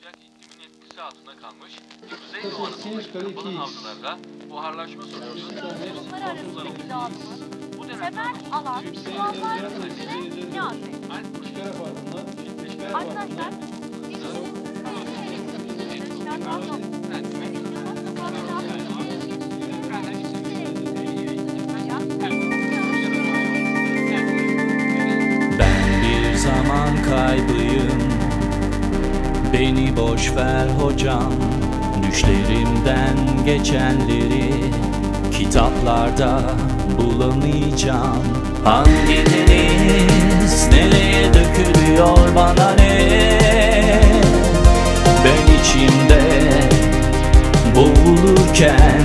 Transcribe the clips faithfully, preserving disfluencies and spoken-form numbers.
sıcak iklimin etkisi altında kalmış Kuzeydoğu Anadolu'daki kapalı havzalarda buharlaşma sonucu Uluslar arasındaki dağılımı, bu temel alan, doğallar bölümüne niyaz et. Arkadaşlar, Ben bir zaman kaybıyım, beni boş ver hocam. Düşlerimden geçenleri kitaplarda bulamayacağım. Hangi deniz nereye dökülüyor bana ne? Ben içimde boğulurken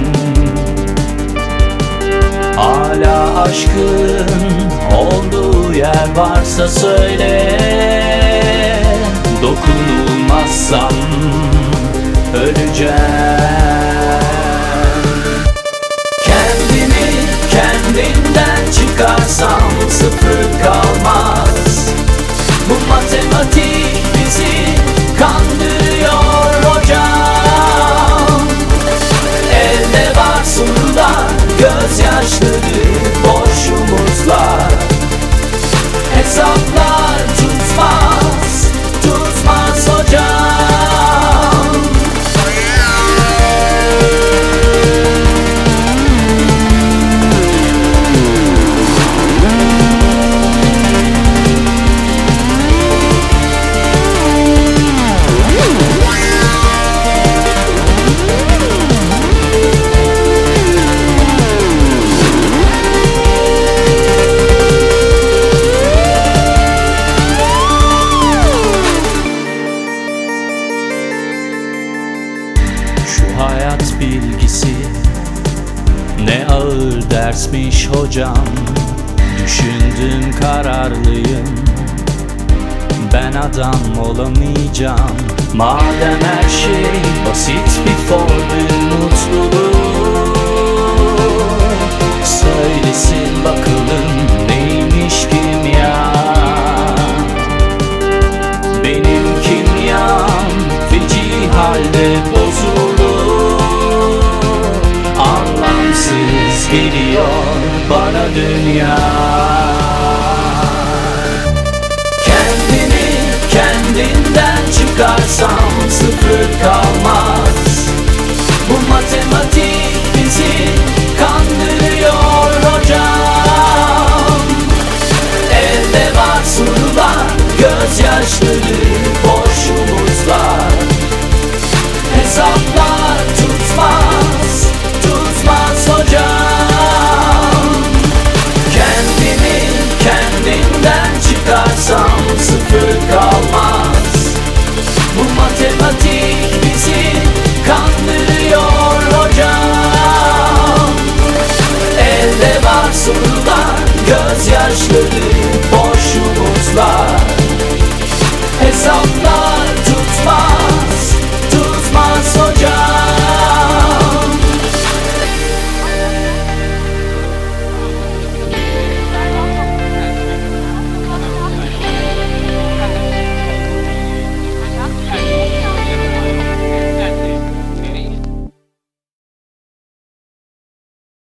hala aşkın olduğu yer varsa söyle. Dokunulmazsam öleceğim. Kendimi kendimden çıkarsam sıfır kalmaz. Bu matematik bizi kandırıyor hocam. Elde var sular, gözyaşları, boş umutlar. Hesaplar tutmaz, tutmaz hocam. Şu hayat bilgisi ne ağır dersmiş hocam. Düşündüm kararlıyım, ben adam olamayacağım. Madem her şey basit bir formül mutluluğu, söylesin bakalım neymiş kimya. Benim kimyam feci halde bozuldu. Anlamsız geliyor bana dünya.